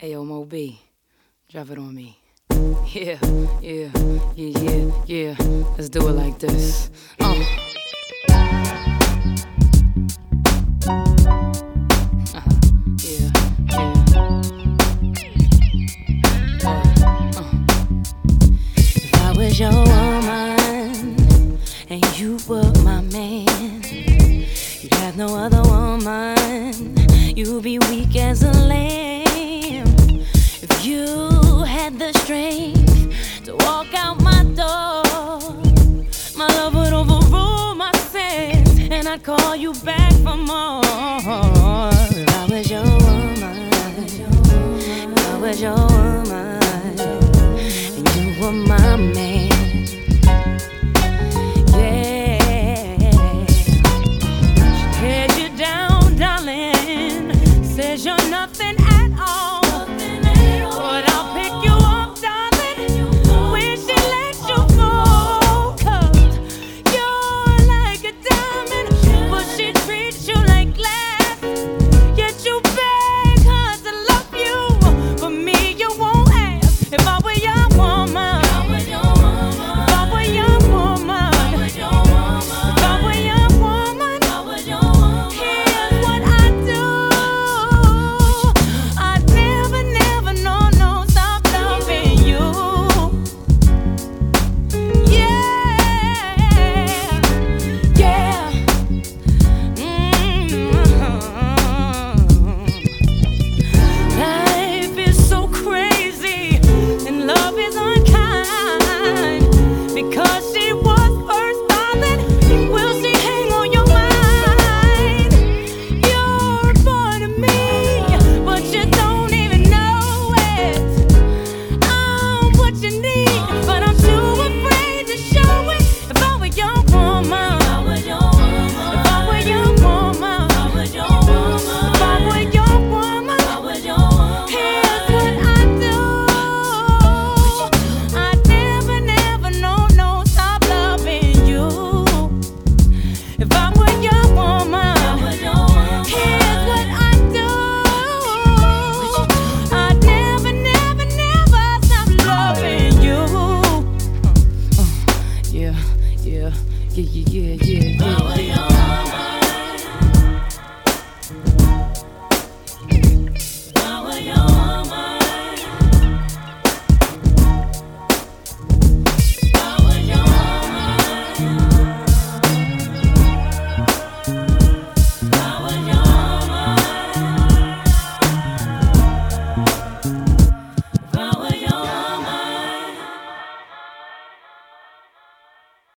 Yo, Mo B, drop it on me. Yeah, yeah, yeah, yeah, yeah. Let's do it like this. Yeah, yeah. If I was your woman and you were my man, you'd have no other woman. You'd be weak as a lamb. If you had the strength to walk out my door, my love would overrule my sins, and I'd call you back for more. If I was your woman, if I was your woman, and you were my man,